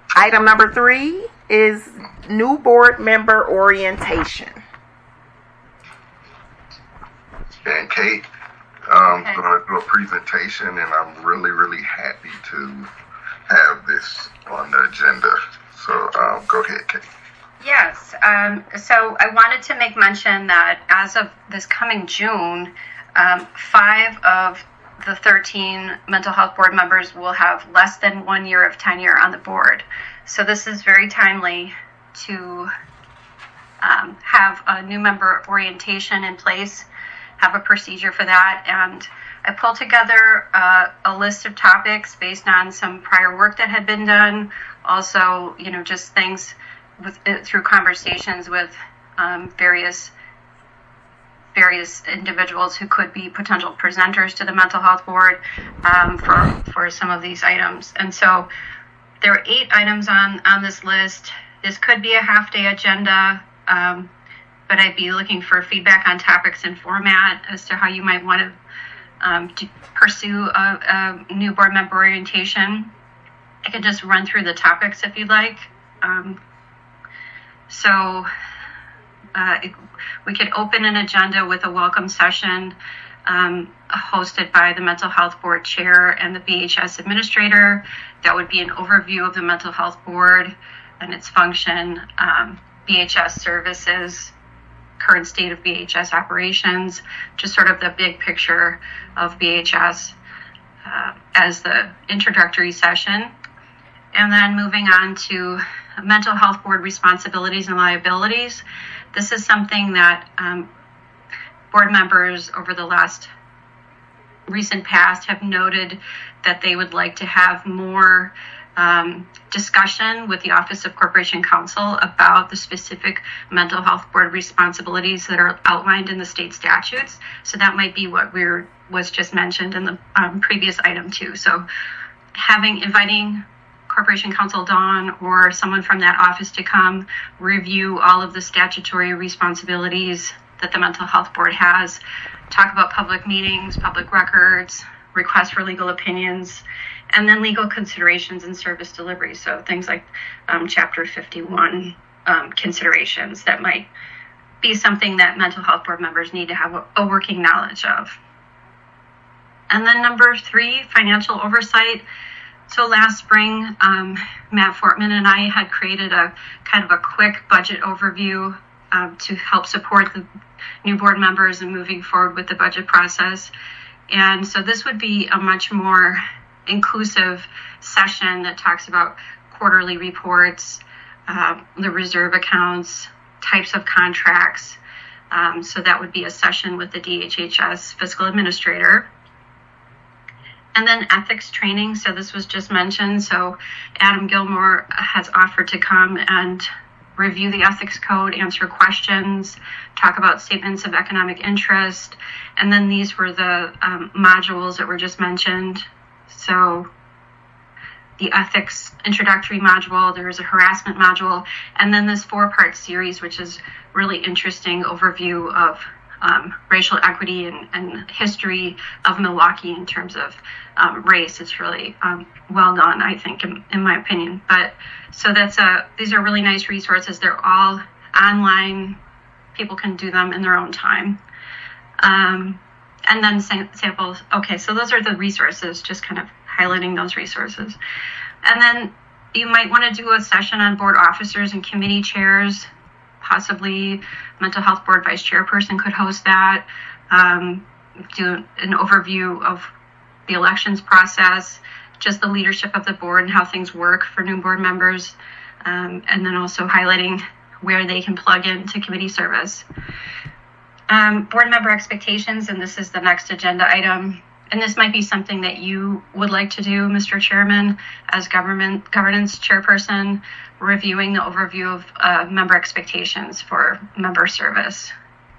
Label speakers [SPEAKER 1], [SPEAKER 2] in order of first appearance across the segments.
[SPEAKER 1] Item number 3 is new board member orientation.
[SPEAKER 2] And Kate, I'm going to do a presentation, and I'm really, really happy to have this on the agenda. So go ahead, Kate.
[SPEAKER 3] Yes. So I wanted to make mention that as of this coming June, 5 of the 13 mental health board members will have less than 1 year of tenure on the board. So this is very timely to have a new member orientation in place, have a procedure for that. And I pulled together a list of topics based on some prior work that had been done. Also, just things through conversations with various individuals who could be potential presenters to the mental health board for some of these items. And so there are 8 items on this list. This could be a half-day agenda, but I'd be looking for feedback on topics and format as to how you might want to pursue a new board member orientation. I could just run through the topics if you'd like. We could open an agenda with a welcome session hosted by the Mental Health Board Chair and the BHS Administrator. That would be an overview of the Mental Health Board and its function, BHS services, current state of BHS operations, just sort of the big picture of BHS as the introductory session. And then moving on to mental health board responsibilities and liabilities. This is something that board members over the recent past have noted that they would like to have more discussion with the Office of Corporation Counsel about the specific mental health board responsibilities that are outlined in the state statutes. So that might be what was just mentioned in the previous item too. So inviting Corporation Counsel Dawn or someone from that office to come review all of the statutory responsibilities that the Mental Health Board has, talk about public meetings, public records, requests for legal opinions, and then legal considerations and service delivery. So things like Chapter 51 considerations that might be something that mental health board members need to have a working knowledge of. And then number 3, financial oversight. So last spring, Matt Fortman and I had created a kind of a quick budget overview to help support the new board members in moving forward with the budget process. And so this would be a much more inclusive session that talks about quarterly reports, the reserve accounts, types of contracts. So that would be a session with the DHHS fiscal administrator. And then ethics training. So this was just mentioned. So Adam Gilmore has offered to come and review the ethics code, answer questions, talk about statements of economic interest. And then these were the modules that were just mentioned. So the ethics introductory module, there's a harassment module, and then this 4-part series, which is really interesting overview of racial equity and history of Milwaukee in terms of race. It's really well done, I think, in my opinion. But so these are really nice resources. They're all online. People can do them in their own time. And then samples. Okay, so those are the resources, just kind of highlighting those resources. And then you might want to do a session on board officers and committee chairs. Possibly mental health board vice chairperson could host that, do an overview of the elections process, just the leadership of the board and how things work for new board members, and then also highlighting where they can plug into committee service. Board member expectations, and this is the next agenda item. And this might be something that you would like to do, Mr. Chairman, as governance chairperson, reviewing the overview of member expectations for member service.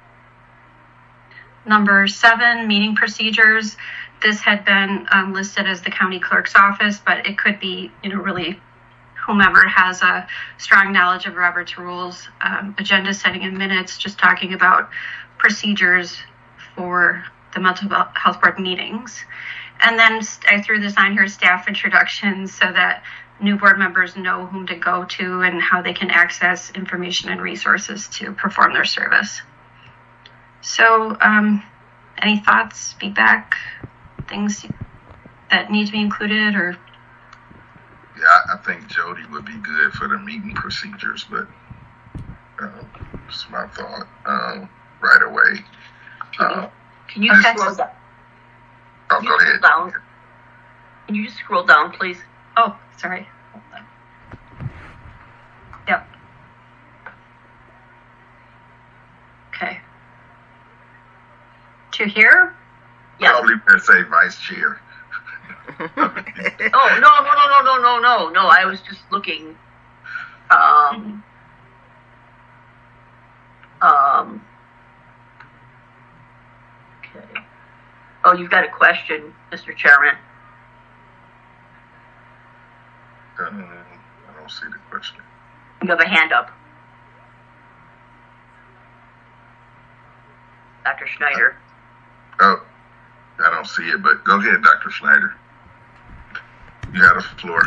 [SPEAKER 3] Number 7, meeting procedures. This had been listed as the county clerk's office, but it could be, really whomever has a strong knowledge of Robert's rules, agenda setting and minutes, just talking about procedures for the mental health board meetings. And then I threw this on here, staff introductions, so that new board members know whom to go to and how they can access information and resources to perform their service. So, any thoughts, feedback, things that need to be included, or?
[SPEAKER 2] Yeah, I think Jody would be good for the meeting procedures, but it's my thought right away.
[SPEAKER 4] Can you just scroll down?
[SPEAKER 2] Oh, go ahead.
[SPEAKER 4] Down? Can you just scroll down, please?
[SPEAKER 3] Oh, sorry. Hold on. Yep. Okay. To here?
[SPEAKER 4] Yes.
[SPEAKER 2] Probably better say vice chair.
[SPEAKER 4] Oh, no. I was just looking. Okay. Oh, you've got a question, Mr. Chairman.
[SPEAKER 2] I don't see the question.
[SPEAKER 4] You have a hand up. Dr. Schneider.
[SPEAKER 2] Oh, I don't see it, but go ahead, Dr. Schneider. You have the floor.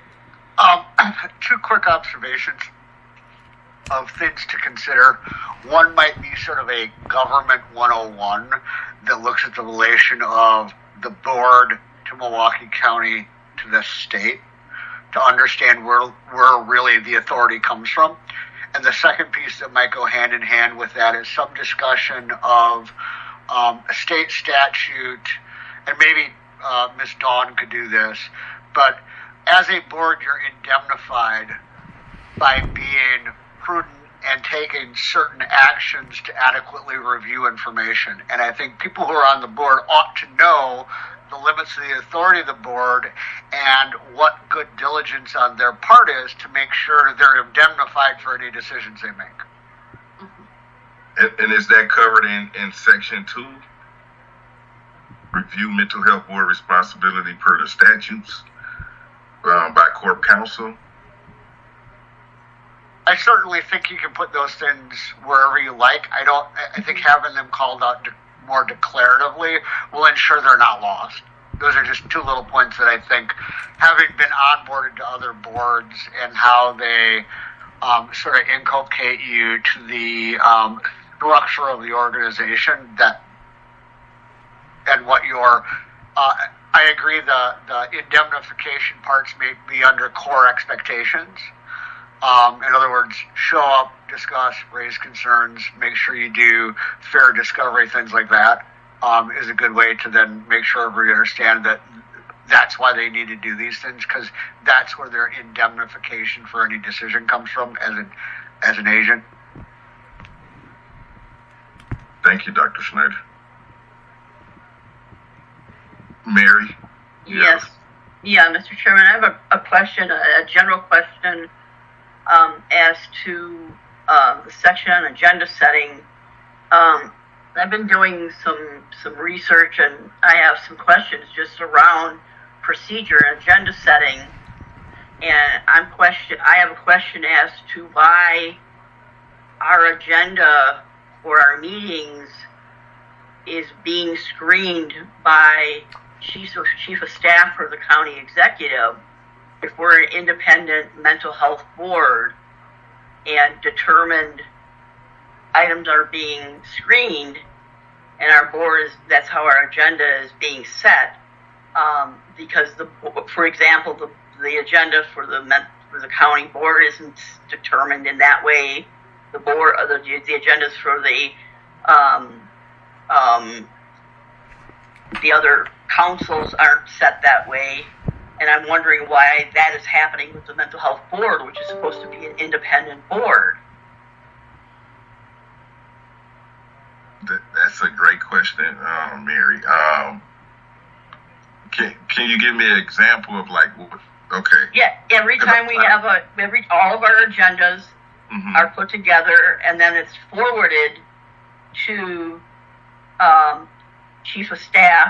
[SPEAKER 5] Two quick observations of things to consider. One might be sort of a government 101 that looks at the relation of the board to Milwaukee County to the state to understand where really the authority comes from. And the second piece that might go hand in hand with that is some discussion of a state statute, and maybe Ms. Dawn could do this, but as a board, you're indemnified by being prudent and taking certain actions to adequately review information. And I think people who are on the board ought to know the limits of the authority of the board and what good diligence on their part is to make sure they're indemnified for any decisions they make.
[SPEAKER 2] And is that covered in Section 2? Review mental health board responsibility per the statutes by Corp Counsel?
[SPEAKER 5] I certainly think you can put those things wherever you like. I think having them called out more declaratively will ensure they're not lost. Those are just two little points that I think, having been onboarded to other boards and how they sort of inculcate you to the structure of the organization, that and what your I agree the indemnification parts may be under core expectations. In other words, show up, discuss, raise concerns, make sure you do fair discovery, things like that, is a good way to then make sure everybody understands that that's why they need to do these things, because that's where their indemnification for any decision comes from as an agent.
[SPEAKER 2] Thank you, Dr. Schneider. Mary?
[SPEAKER 4] Yes. Yeah, Mr. Chairman, I have a question, a general question as to the section on agenda setting. I've been doing some research, and I have some questions just around procedure and agenda setting. And I have a question as to why our agenda for our meetings is being screened by chief of staff or the county executive if we're an independent mental health board and determined items are being screened, and our board that's how our agenda is being set. Because for example, the agenda for the county board isn't determined in that way. The board, the agendas for the other councils aren't set that way. And I'm wondering why that is happening with the mental health board, which is supposed to be an independent board.
[SPEAKER 2] That's a great question, Mary. Can you give me an example of okay?
[SPEAKER 4] Yeah, every time we have all of our agendas are put together, and then it's forwarded to chief of staff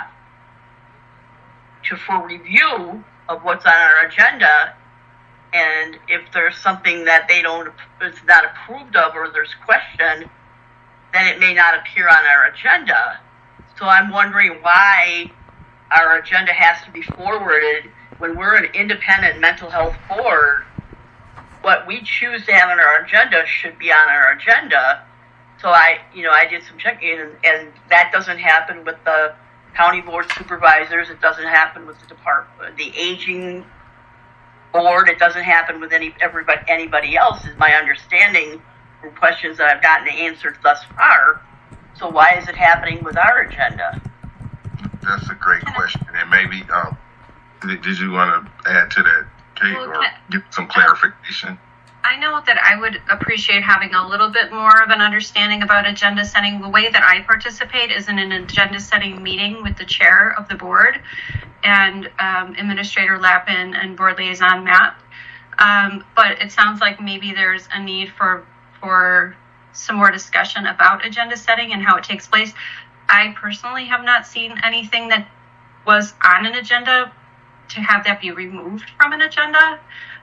[SPEAKER 4] for review of what's on our agenda. And if there's something that it's not approved of, or there's question, then it may not appear on our agenda. So I'm wondering why our agenda has to be forwarded when we're an independent mental health board, what we choose to have on our agenda should be on our agenda. So I did some checking, and that doesn't happen with the county board supervisors. It doesn't happen with the aging board. It doesn't happen with anybody else, is my understanding from questions that I've gotten answered thus far. So why is it happening with our agenda?
[SPEAKER 2] That's a great question, and maybe did you want to add to that, Kate, or give some clarification?
[SPEAKER 3] I know that I would appreciate having a little bit more of an understanding about agenda setting. The way that I participate is in an agenda setting meeting with the chair of the board and Administrator Lappin and Board Liaison Matt. But it sounds like maybe there's a need for some more discussion about agenda setting and how it takes place. I personally have not seen anything that was on an agenda to have that be removed from an agenda.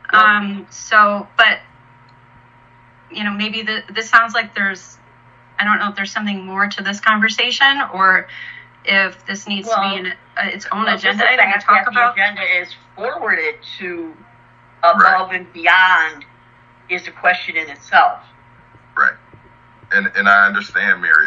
[SPEAKER 3] But maybe this sounds like I don't know if there's something more to this conversation, or if this needs to be in its own agenda item to talk about.
[SPEAKER 4] The agenda is forwarded to above and beyond is a question in itself.
[SPEAKER 2] Right. And I understand, Mary.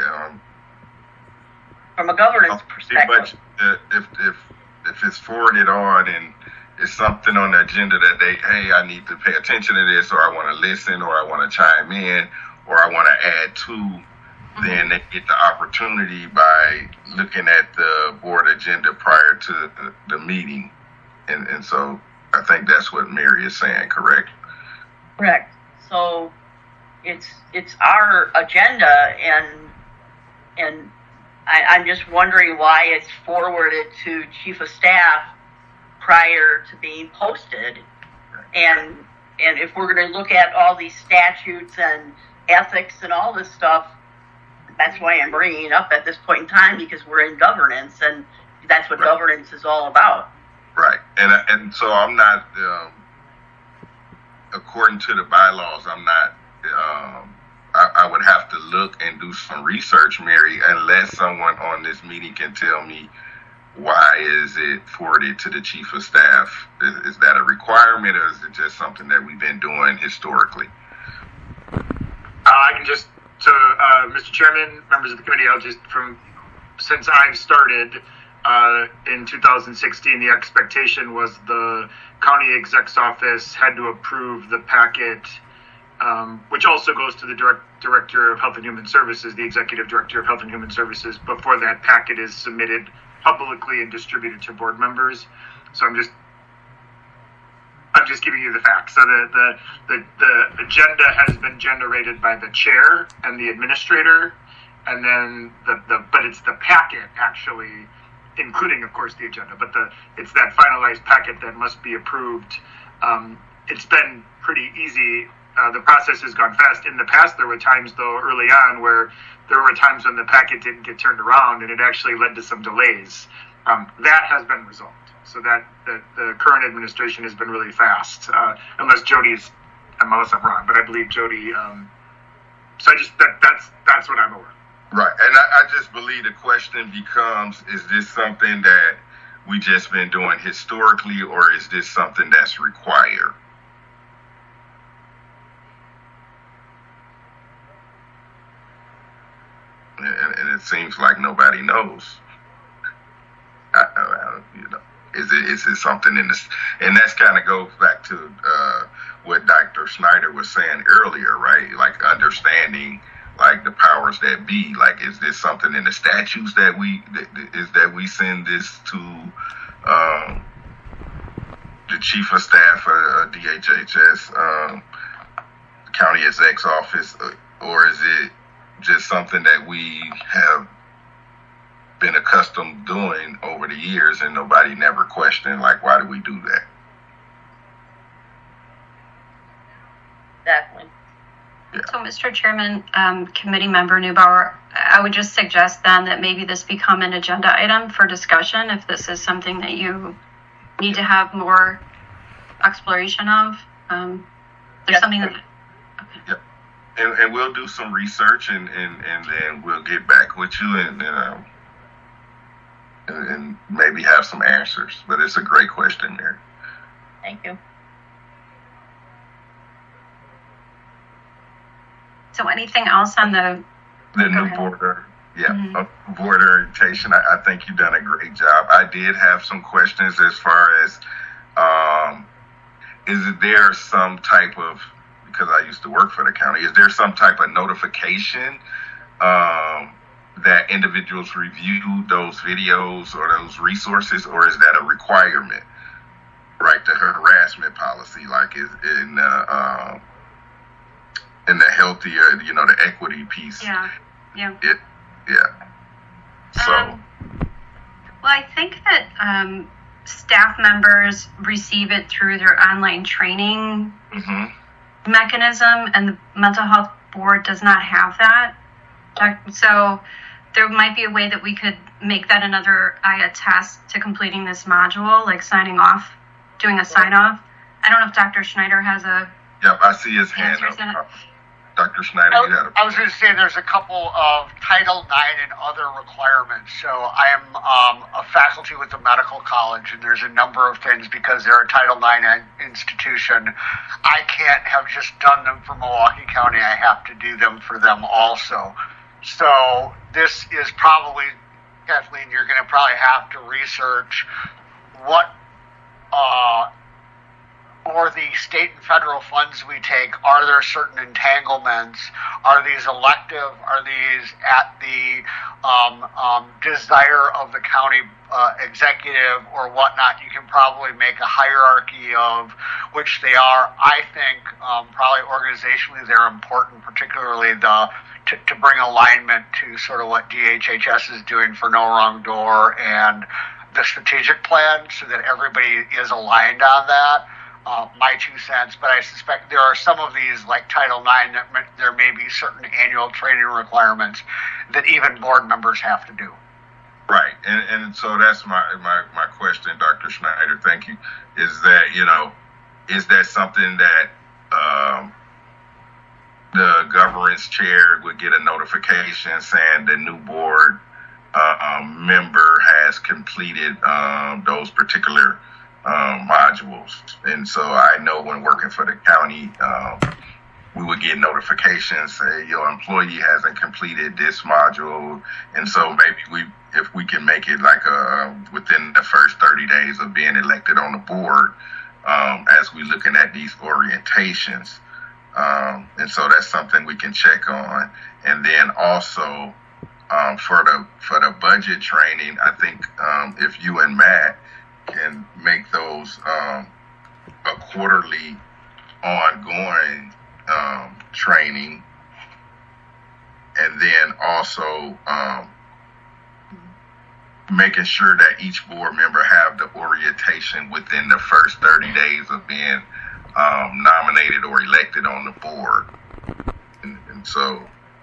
[SPEAKER 4] From a governance perspective.
[SPEAKER 2] But if it's forwarded on and it's something on the agenda that I need to pay attention to this, or I want to listen, or I want to chime in, or I want to add to, then they get the opportunity by looking at the board agenda prior to the meeting. And so I think that's what Mary is saying, correct?
[SPEAKER 4] Correct. So it's our agenda, and I'm just wondering why it's forwarded to Chief of Staff prior to being posted. And if we're going to look at all these statutes and ethics and all this stuff, that's why I'm bringing it up at this point in time, because we're in governance, and that's what governance is all about.
[SPEAKER 2] Right. And so I'm not, according to the bylaws, I'm not, I would have to look and do some research, Mary, unless someone on this meeting can tell me why is it forwarded to the Chief of Staff. Is that a requirement, or is it just something that we've been doing historically?
[SPEAKER 6] I can just, Mr. Chairman, members of the committee, since I've started in 2016, the expectation was the county exec's office had to approve the packet, which also goes to the Director of Health and Human Services, the Executive Director of Health and Human Services, before that packet is submitted publicly and distributed to board members. So I'm just giving you the facts. So the agenda has been generated by the chair and the administrator, and then but it's the packet actually, including of course the agenda, but it's that finalized packet that must be approved. It's been pretty easy. The process has gone fast. In the past, there were times, though, early on where there were times when the packet didn't get turned around, and it actually led to some delays. That has been resolved. So that the current administration has been really fast, unless I'm wrong, but I believe Jody. So that's what I'm aware of.
[SPEAKER 2] Right, and I just believe the question becomes: is this something that we just been doing historically, or is this something that's required? And it seems like nobody knows. Is it something in this? And that's kind of goes back to what Dr. Snyder was saying earlier, right? Like understanding, like the powers that be. Like, is this something in the statutes that we send this to the Chief of Staff or DHHS, County Exec's office, or is it just something that we have been accustomed doing over the years and nobody never questioned, like, why do we do that?
[SPEAKER 4] Exactly.
[SPEAKER 2] Yeah.
[SPEAKER 3] So, Mr. Chairman, Committee Member Neubauer, I would just suggest then that maybe this become an agenda item for discussion if this is something that you need to have more exploration of. There's something that... Okay.
[SPEAKER 2] Yep. And we'll do some research and then we'll get back with you and maybe have some answers. But it's a great question there.
[SPEAKER 3] So anything else on the
[SPEAKER 2] new
[SPEAKER 3] ahead.
[SPEAKER 2] board? Board orientation. I think you've done a great job. I did have some questions as far as, is there some type of, because I used to work for the county, is there some type of notification that individuals review those videos or those resources, or is that a requirement? Right, the harassment policy, like is in the healthier, the equity piece.
[SPEAKER 3] Yeah.
[SPEAKER 2] So.
[SPEAKER 3] Well, I think that staff members receive it through their online training mechanism, and the mental health board does not have that. So there might be a way that we could make that another IA test to completing this module, like signing off, doing a sign off. I don't know if Dr. Schneider has a.
[SPEAKER 2] Yep, I see his hand up. Dr. Schneider, you had
[SPEAKER 5] I was going to say there's a couple of Title IX and other requirements. So I am a faculty with the medical college, and there's a number of things because they're a Title IX institution. I can't have just done them for Milwaukee County. I have to do them for them also. So this is probably, Kathleen, you're going to probably have to research what or the state and federal funds we take, are there certain entanglements? Are these elective? Are these at the desire of the county executive or whatnot? You can probably make a hierarchy of which they are. I think probably organizationally they're important, particularly to bring alignment to sort of what DHHS is doing for No Wrong Door and the strategic plan so that everybody is aligned on that. My 2 cents, but I suspect there are some of these, like Title IX, that there may be certain annual training requirements that even board members have to do.
[SPEAKER 2] Right, and so that's my question, Dr. Schneider. Thank you. Is that is that something that the governance chair would get a notification saying the new board member has completed those particular modules? And so I know when working for the county, we would get notifications say your employee hasn't completed this module, and so maybe if we can make it like within the first 30 days of being elected on the board, as we looking at these orientations, and so that's something we can check on. And then also for the budget training, I think if you and Matt can make those a quarterly ongoing training, and then also making sure that each board member have the orientation within the first 30 days of being nominated or elected on the board. And so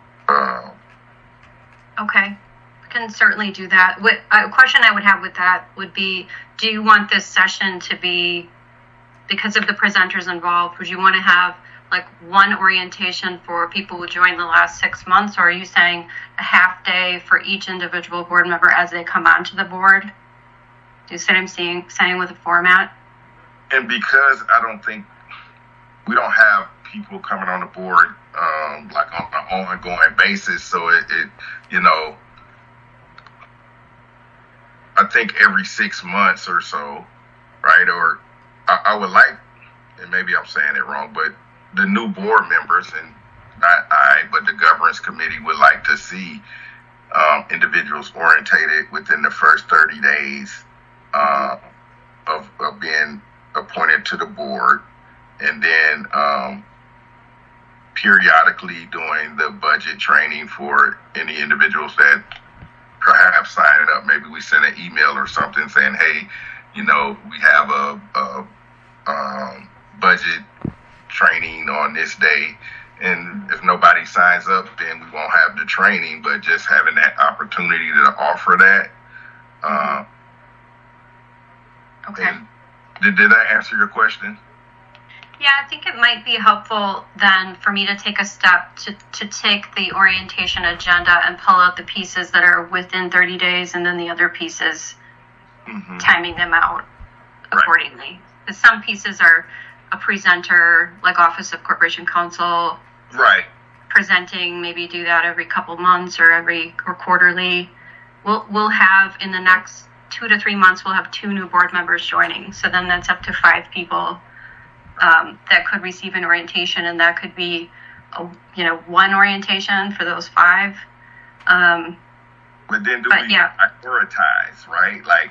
[SPEAKER 3] Okay, can certainly do that. A question I would have with that would be, do you want this session to be, because of the presenters involved, would you want to have like one orientation for people who joined the last 6 months, or are you saying a half day for each individual board member as they come onto the board? Do you see what I'm saying with the format?
[SPEAKER 2] And because I don't think we don't have people coming on the board like on an ongoing basis, so it I think every 6 months or so, right? Or I would like, and maybe I'm saying it wrong, but the new board members, and not I, but the governance committee would like to see individuals orientated within the first 30 days of being appointed to the board, and then periodically doing the budget training for any individuals that perhaps sign it up. Maybe we send an email or something saying, hey, we have a budget training on this day, and if nobody signs up, then we won't have the training, but just having that opportunity to offer that.
[SPEAKER 3] Okay.
[SPEAKER 2] Did that answer your question?
[SPEAKER 3] Yeah, I think it might be helpful then for me to take a step to take the orientation agenda and pull out the pieces that are within 30 days and then the other pieces, timing them out accordingly. Because some pieces are a presenter, like Office of Corporation Counsel,
[SPEAKER 2] right,
[SPEAKER 3] presenting, maybe do that every couple months or quarterly. We'll have in the next 2 to 3 months, we'll have 2 new board members joining. So then that's up to 5 people that could receive an orientation, and that could be, one orientation for those 5.
[SPEAKER 2] But then we prioritize, right? Like,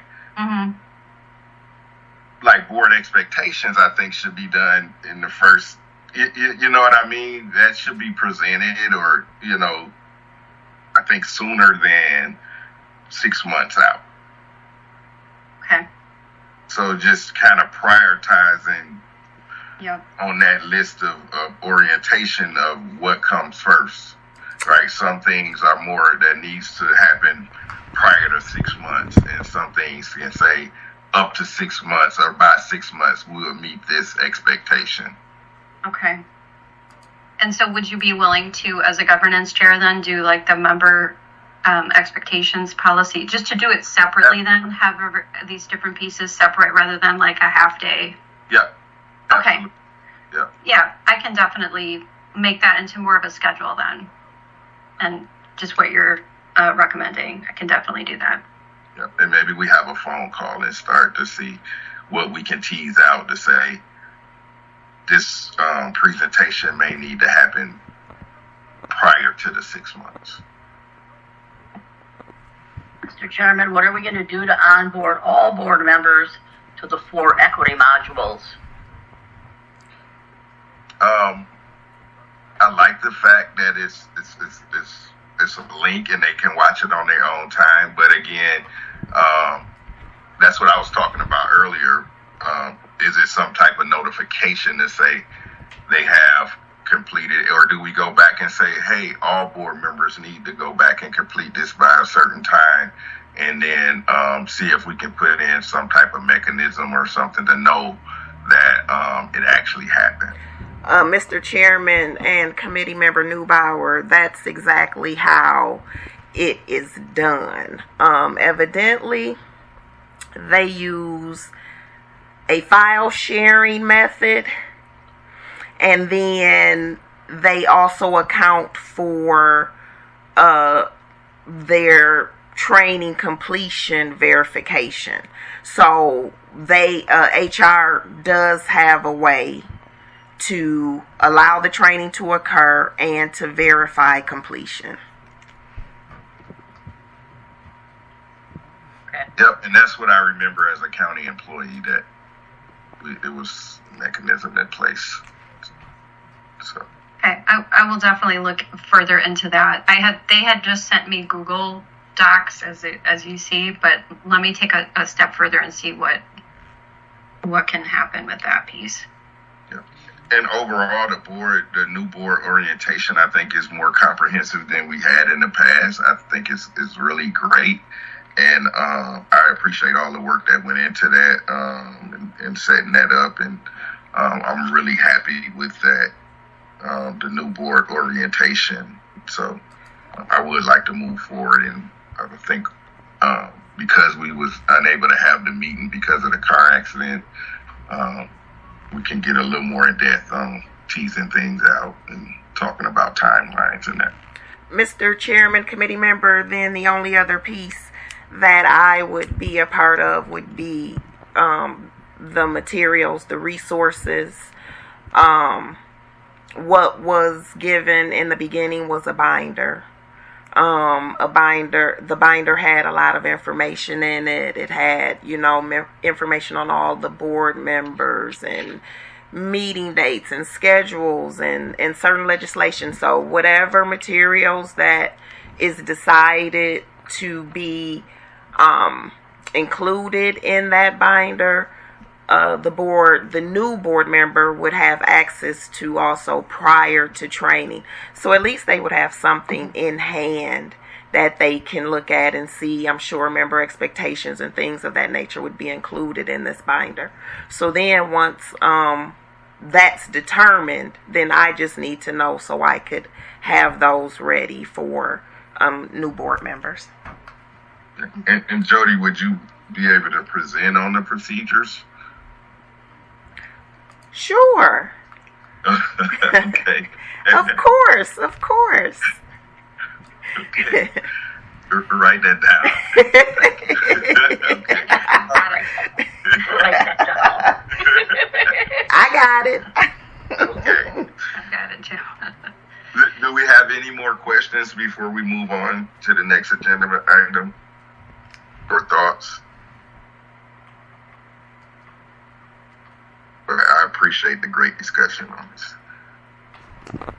[SPEAKER 2] like board expectations, I think should be done in the first. You know what I mean? That should be presented, or I think sooner than 6 months out.
[SPEAKER 3] Okay.
[SPEAKER 2] So just kind of prioritizing on that list of orientation of what comes first, right? Some things are more that needs to happen prior to 6 months, and some things can say up to 6 months, or by 6 months we'll meet this expectation.
[SPEAKER 3] Okay. And so would you be willing to, as a governance chair, then do like the member expectations policy, just to do it separately then, have these different pieces separate rather than like a half day?
[SPEAKER 2] Yeah.
[SPEAKER 3] Okay.
[SPEAKER 2] Yeah.
[SPEAKER 3] Yeah, I can definitely make that into more of a schedule then. And just what you're recommending, I can definitely do that.
[SPEAKER 2] Yeah. And maybe we have a phone call and start to see what we can tease out to say, this presentation may need to happen prior to the 6 months.
[SPEAKER 4] Mr. Chairman, what are we going to do to onboard all board members to the 4 equity modules?
[SPEAKER 2] I like the fact that it's a link and they can watch it on their own time. But again, that's what I was talking about earlier. Is it some type of notification to say they have completed, or do we go back and say, hey, all board members need to go back and complete this by a certain time, and then see if we can put in some type of mechanism or something to know that it actually happened?
[SPEAKER 1] Mr. Chairman and Committee Member Neubauer, that's exactly how it is done. Evidently, they use a file sharing method, and then they also account for their training completion verification. So they HR does have a way to allow the training to occur and to verify completion.
[SPEAKER 4] Okay.
[SPEAKER 2] Yep, and that's what I remember as a county employee, that it was a mechanism in place. So.
[SPEAKER 3] Okay, I will definitely look further into that. They had just sent me Google Docs as you see, but let me take a step further and see what can happen with that piece.
[SPEAKER 2] Yeah. And overall, the new board orientation, I think, is more comprehensive than we had in the past. I think it's really great. And I appreciate all the work that went into that and setting that up. And I'm really happy with that, the new board orientation. So I would like to move forward. And I think because we was unable to have the meeting because of the car accident, we can get a little more in depth on teasing things out and talking about timelines and that.
[SPEAKER 1] Mr. Chairman, committee member, then the only other piece that I would be a part of would be the materials, the resources. What was given in the beginning was a binder. The binder had a lot of information in it. It had, information on all the board members and meeting dates and schedules and certain legislation. So whatever materials that is decided to be included in that binder, the new board member would have access to also prior to training. So at least they would have something in hand that they can look at and see. I'm sure member expectations and things of that nature would be included in this binder. So then once that's determined, then I just need to know so I could have those ready for new board members.
[SPEAKER 2] And Jody, would you be able to present on the procedures?
[SPEAKER 1] Sure.
[SPEAKER 2] Okay.
[SPEAKER 1] Of course, of course.
[SPEAKER 2] Okay. Write that down. Okay.
[SPEAKER 1] I got it.
[SPEAKER 2] Okay.
[SPEAKER 3] I got it too.
[SPEAKER 2] Do we have any more questions before we move on to the next agenda item or thoughts? But I appreciate the great discussion on this.